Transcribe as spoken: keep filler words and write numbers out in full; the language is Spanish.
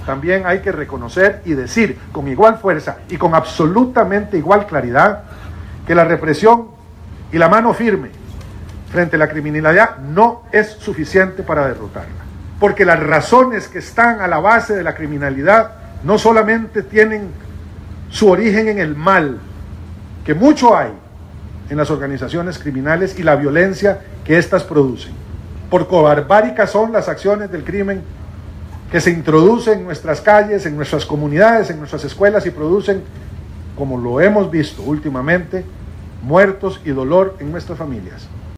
también hay que reconocer y decir con igual fuerza y con absolutamente igual claridad que la represión y la mano firme frente a la criminalidad no es suficiente para derrotarla. Porque las razones que están a la base de la criminalidad no solamente tienen su origen en el mal, que mucho hay en las organizaciones criminales y la violencia que éstas producen. Porque barbáricas son las acciones del crimen que se introducen en nuestras calles, en nuestras comunidades, en nuestras escuelas y producen, como lo hemos visto últimamente, muertos y dolor en nuestras familias.